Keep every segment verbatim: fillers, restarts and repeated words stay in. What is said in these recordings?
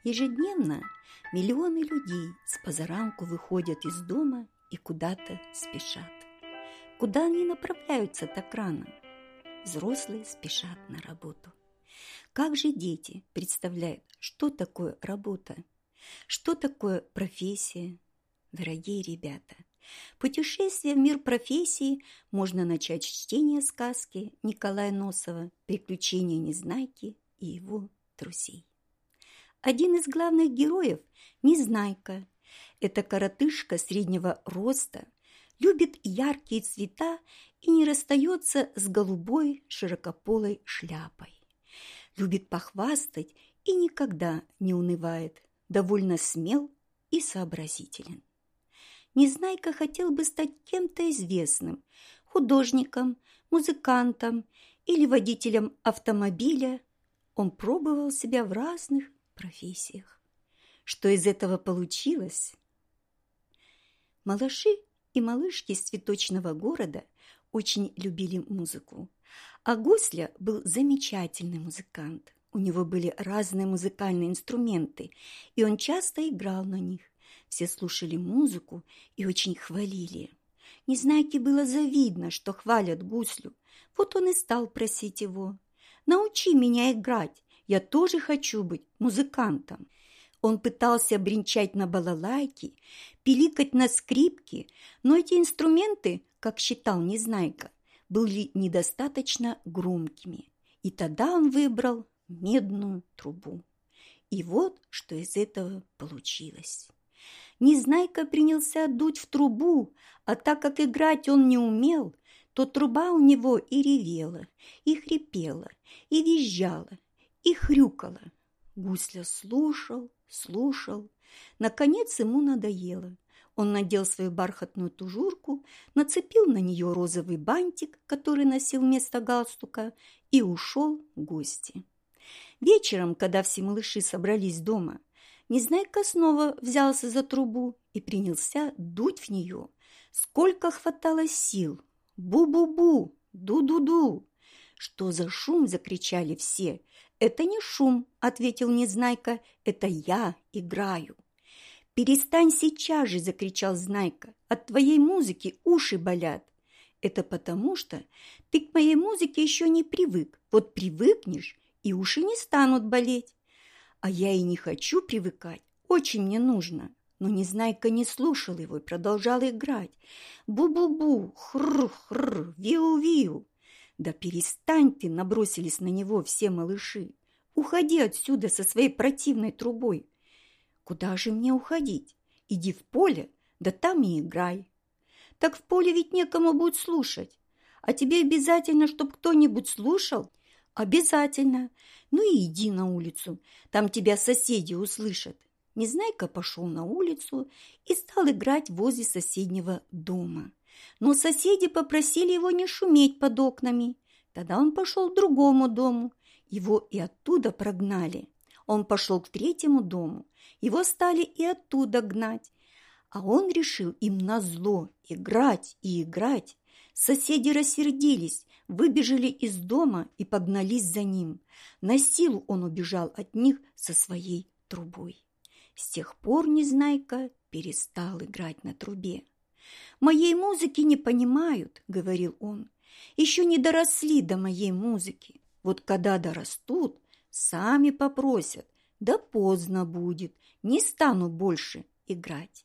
Ежедневно миллионы людей с позаранку выходят из дома и куда-то спешат. Куда они направляются так рано? Взрослые спешат на работу. Как же дети представляют, что такое работа? Что такое профессия? Дорогие ребята, путешествие в мир профессии можно начать с чтения сказки Николая Носова «Приключения Незнайки и его друзей». Один из главных героев – Незнайка. Это коротышка среднего роста, любит яркие цвета и не расстается с голубой широкополой шляпой. Любит похвастать и никогда не унывает, довольно смел и сообразителен. Незнайка хотел бы стать кем-то известным – художником, музыкантом или водителем автомобиля. Он пробовал себя в разных профессиях. Что из этого получилось? Малыши и малышки из цветочного города очень любили музыку, а Гусля был замечательный музыкант. У него были разные музыкальные инструменты, и он часто играл на них. Все слушали музыку и очень хвалили. Незнайке было завидно, что хвалят Гуслю. Вот он и стал просить его: «Научи меня играть, я тоже хочу быть музыкантом». Он пытался бренчать на балалайке, пиликать на скрипке, но эти инструменты, как считал Незнайка, были недостаточно громкими. И тогда он выбрал медную трубу. И вот что из этого получилось. Незнайка принялся дуть в трубу, а так как играть он не умел, то труба у него и ревела, и хрипела, и визжала, и хрюкала. Гусля слушал, слушал. Наконец ему надоело. Он надел свою бархатную тужурку, нацепил на нее розовый бантик, который носил вместо галстука, и ушел в гости. Вечером, когда все малыши собрались дома, Незнайка снова взялся за трубу и принялся дуть в нее, сколько хватало сил. «Бу-бу-бу! Ду-ду-ду!» «Что за шум?» – закричали все. «Это не шум», – ответил Незнайка, – «это я играю». «Перестань сейчас же!» – закричал Знайка. «От твоей музыки уши болят». «Это потому что ты к моей музыке еще не привык. Вот привыкнешь, и уши не станут болеть». «А я и не хочу привыкать, очень мне нужно». Но Незнайка не слушал его и продолжал играть. «Бу-бу-бу! Хр-хр! Виу-виу!» «Да перестань ты!» – набросились на него все малыши. «Уходи отсюда со своей противной трубой». «Куда же мне уходить? Иди в поле, да там и играй». «Так в поле ведь некому будет слушать. А тебе обязательно, чтобы кто-нибудь слушал?» «Обязательно. Ну и иди на улицу, там тебя соседи услышат». Незнайка пошел на улицу и стал играть возле соседнего дома. Но соседи попросили его не шуметь под окнами. Тогда он пошел к другому дому. Его и оттуда прогнали. Он пошел к третьему дому. Его стали и оттуда гнать. А он решил им назло играть и играть. Соседи рассердились, выбежали из дома и погнались за ним. На силу он убежал от них со своей трубой. С тех пор Незнайка перестал играть на трубе. «Моей музыки не понимают», — говорил он. «Еще не доросли до моей музыки. Вот когда дорастут, сами попросят. Да поздно будет, не стану больше играть».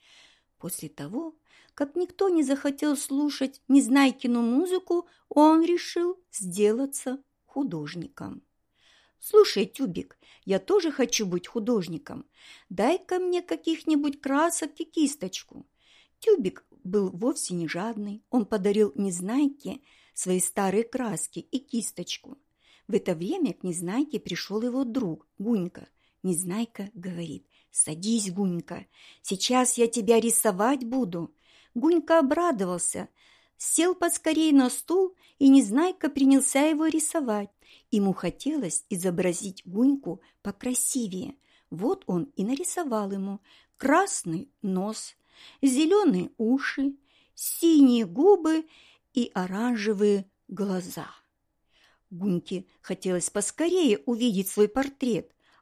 После того, как никто не захотел слушать Незнайкину музыку, он решил сделаться художником. «Слушай, Тюбик, я тоже хочу быть художником. Дай-ка мне каких-нибудь красок и кисточку». Тюбик был вовсе не жадный. Он подарил Незнайке свои старые краски и кисточку. В это время к Незнайке пришел его друг Гунька. Незнайка говорит: «Садись, Гунька, сейчас я тебя рисовать буду». Гунька обрадовался, сел поскорей на стул, и Незнайка принялся его рисовать. Ему хотелось изобразить Гуньку покрасивее. Вот он и нарисовал ему красный нос, зеленые уши, синие губы и оранжевые глаза. Гуньке хотелось поскорее увидеть свой портрет,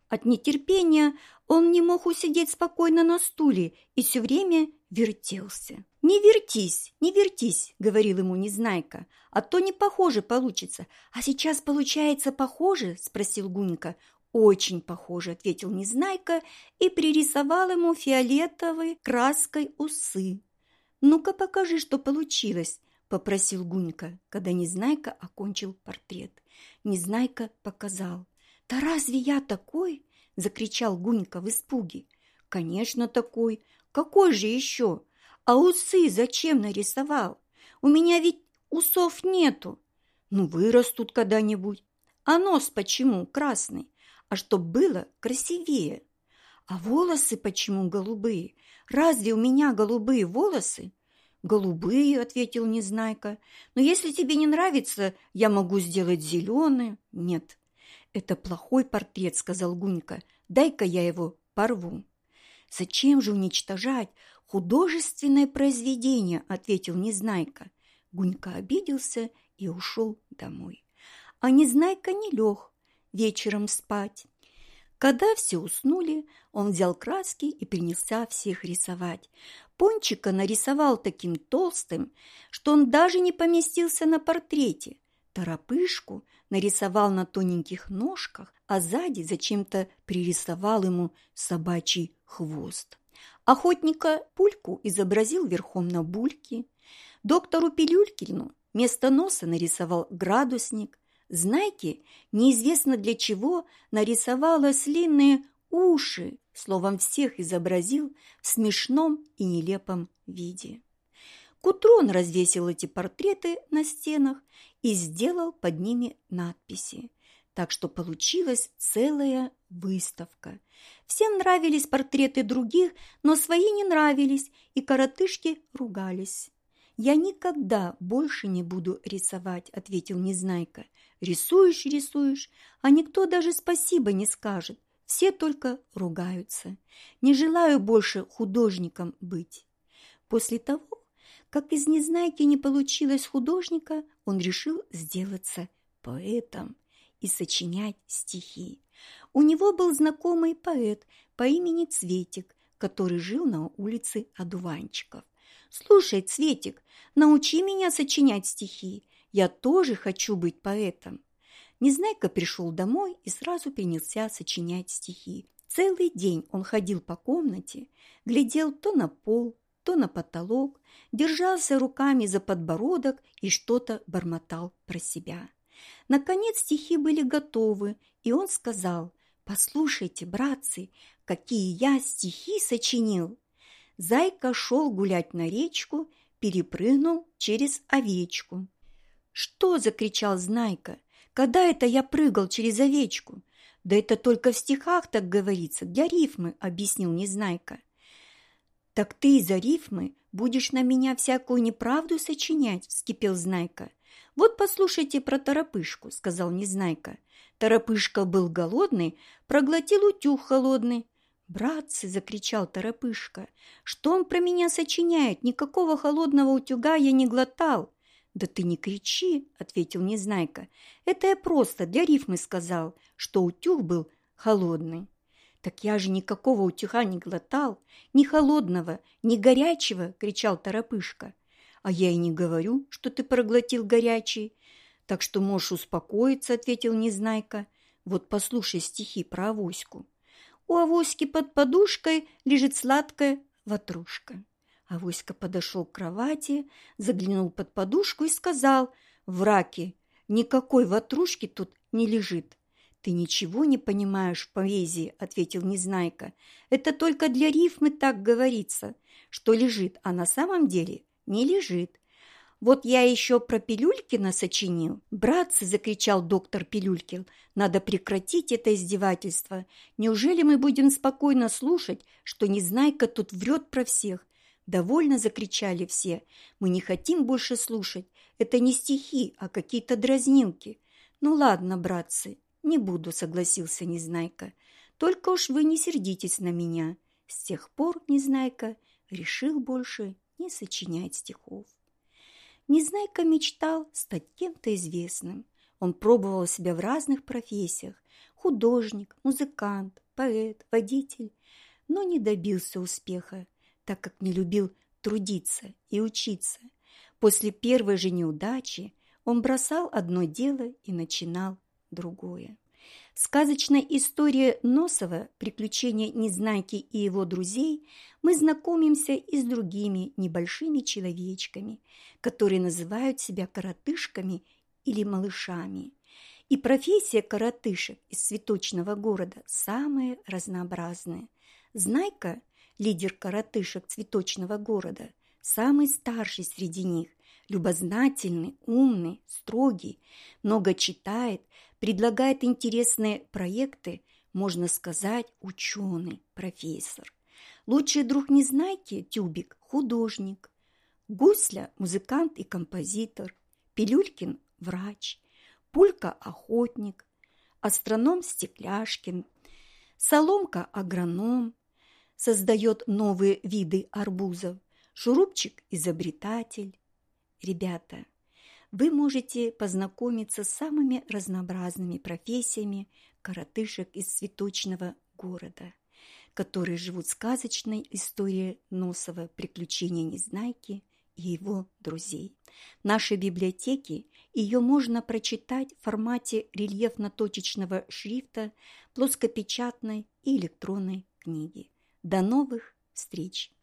От нетерпения он не мог усидеть спокойно на стуле и все время вертелся. «Не вертись, не вертись», — говорил ему Незнайка, «а то не похоже получится». «А сейчас получается похоже?» — спросил Гунька. «Очень похоже», — ответил Незнайка и пририсовал ему фиолетовой краской усы. «Ну-ка покажи, что получилось», — попросил Гунька, когда Незнайка окончил портрет. Незнайка показал. «Да разве я такой?» – закричал Гунька в испуге. «Конечно такой. Какой же еще? А усы зачем нарисовал? У меня ведь усов нету. Ну, вырастут когда-нибудь. А нос почему красный? А чтоб было красивее. А волосы почему голубые? Разве у меня голубые волосы?» «Голубые», – ответил Незнайка. «Но если тебе не нравится, я могу сделать зеленые». «Нет». «Это плохой портрет», — сказал Гунька. «Дай-ка я его порву». «Зачем же уничтожать художественное произведение?» — ответил Незнайка. Гунька обиделся и ушел домой. А Незнайка не лег вечером спать. Когда все уснули, он взял краски и принялся всех рисовать. Пончика нарисовал таким толстым, что он даже не поместился на портрете. Торопышку нарисовал на тоненьких ножках, а сзади зачем-то пририсовал ему собачий хвост. Охотника Пульку изобразил верхом на бульке. Доктору Пилюлькину вместо носа нарисовал градусник. Знайке неизвестно для чего нарисовал ослиные уши. Словом, всех изобразил в смешном и нелепом виде. К утру он развесил эти портреты на стенах и сделал под ними надписи. Так что получилась целая выставка. Всем нравились портреты других, но свои не нравились, и коротышки ругались. «Я никогда больше не буду рисовать», — ответил Незнайка. «Рисуешь, рисуешь, а никто даже спасибо не скажет. Все только ругаются. Не желаю больше художником быть». После того, как из Незнайки не получилось художника, он решил сделаться поэтом и сочинять стихи. У него был знакомый поэт по имени Цветик, который жил на улице Одуванчиков. «Слушай, Цветик, научи меня сочинять стихи. Я тоже хочу быть поэтом». Незнайка пришел домой и сразу принялся сочинять стихи. Целый день он ходил по комнате, глядел то на пол, то на потолок, держался руками за подбородок и что-то бормотал про себя. Наконец стихи были готовы, и он сказал: «Послушайте, братцы, какие я стихи сочинил!» Зайка шел гулять на речку, перепрыгнул через овечку. «Что?» – закричал Знайка. «Когда это я прыгал через овечку?» «Да это только в стихах так говорится, для рифмы», – объяснил Незнайка. «Так ты из-за рифмы будешь на меня всякую неправду сочинять?» – вскипел Знайка. «Вот послушайте про Торопышку», – сказал Незнайка. Торопышка был голодный, проглотил утюг холодный. «Братцы!» – закричал Торопышка. «Что он про меня сочиняет? Никакого холодного утюга я не глотал!» «Да ты не кричи!» – ответил Незнайка. «Это я просто для рифмы сказал, что утюг был холодный». «Так я же никакого утюга не глотал, ни холодного, ни горячего!» – кричал Торопышка. «А я и не говорю, что ты проглотил горячий. Так что можешь успокоиться», – ответил Незнайка. «Вот послушай стихи про авоську. У авоськи под подушкой лежит сладкая ватрушка». Авоська подошел к кровати, заглянул под подушку и сказал: «В раке никакой ватрушки тут не лежит». «Ты ничего не понимаешь в поэзии», – ответил Незнайка. «Это только для рифмы так говорится, что лежит, а на самом деле не лежит. Вот я еще про Пилюлькина сочинил». «Братцы!» – закричал доктор Пилюлькин. «Надо прекратить это издевательство. Неужели мы будем спокойно слушать, что Незнайка тут врет про всех?» «Довольно!» – закричали все. «Мы не хотим больше слушать. Это не стихи, а какие-то дразнилки». «Ну ладно, братцы, не буду», – согласился Незнайка. «Только уж вы не сердитесь на меня». С тех пор Незнайка решил больше не сочинять стихов. Незнайка мечтал стать кем-то известным. Он пробовал себя в разных профессиях – художник, музыкант, поэт, водитель, но не добился успеха, так как не любил трудиться и учиться. После первой же неудачи он бросал одно дело и начинал другое. В сказочной истории Носова «Приключения Незнайки и его друзей» мы знакомимся и с другими небольшими человечками, которые называют себя коротышками или малышами. И профессия коротышек из цветочного города самая разнообразная. Знайка, лидер коротышек цветочного города, самый старший среди них, любознательный, умный, строгий, много читает, предлагает интересные проекты, можно сказать, ученый, профессор. Лучший друг Незнайки, Тюбик, художник. Гусля – музыкант и композитор. Пилюлькин – врач. Пулька – охотник. Астроном Стекляшкин. Соломка – агроном. Создает новые виды арбузов. Шурупчик – изобретатель. Ребята, вы можете познакомиться с самыми разнообразными профессиями коротышек из цветочного города, которые живут сказочной историей Носова «Приключения Незнайки и его друзей». В нашей библиотеке ее можно прочитать в формате рельефно-точечного шрифта, плоскопечатной и электронной книги. До новых встреч!